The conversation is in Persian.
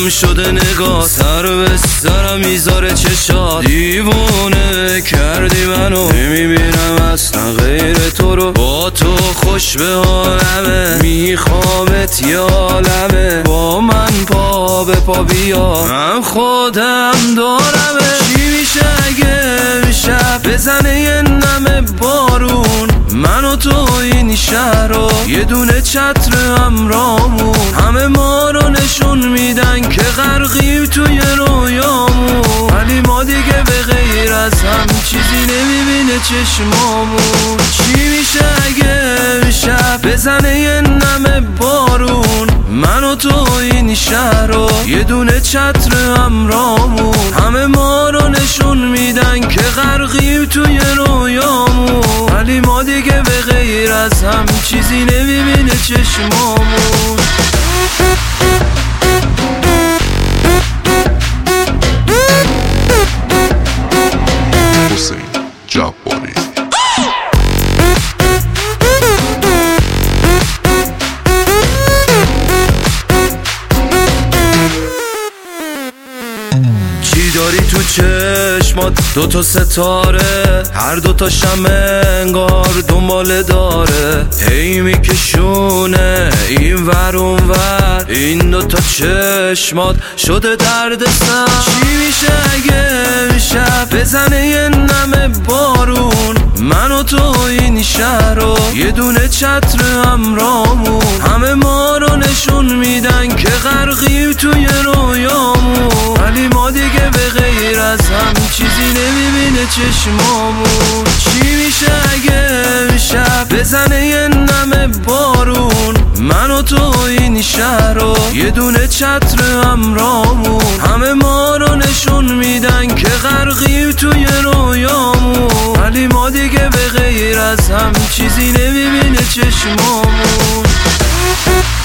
نم شده نگاه، سر به سرم میذاره چشات. دیوونه کردی منو، نمیبینم اصلا غیر تو رو. با تو خوش به حالمه، میخوامت یه عالمه. با من پا به پا بیا، من خودم دارمه. چی میشه اگه شب بزنه یه نم بارون، من و تو این شهر رو یه دونه چتر همرامون. همه ما رو نشون میدن که غرقیم توی رویامون، ولی ما دیگه به غیر از هم چیزی نمیبینه چشمامون. چی میشه اگه شب بزنه یه نم بارون، من و تو این شهر رو یه دونه چتر همرامون. همه ما رو نشون میدن که غرقیم توی رویامون، ولی ما دیگه به غیر از هم چیزی نمیبینه چشمامون. حسین جباری. چی داری تو چشمات؟ دوتا ستاره، هر دوتا شمع انگار دنباله داره. هی میکشونه این ور اون ور، این دوتا چشمات شده درد سر. چی میشه اگه شب بزنه یه نم بارون، من و تو این شهر رو یه دونه چتر همرامون. همه ما رو نشون میدن که غرقیم توی رویامون، ولی ما دیگه به غیر از هم چیزی نمیبینه چشمامون. چی میشه اگه شب بزنه یه نم بارون، من و تو این شهر رو یه دونه چتر همرامون. همه ما رو نشون میدن که غرقیم توی رویامون، ولی ما دیگه به غیر از هم چیزی نمیبینه چشمامون.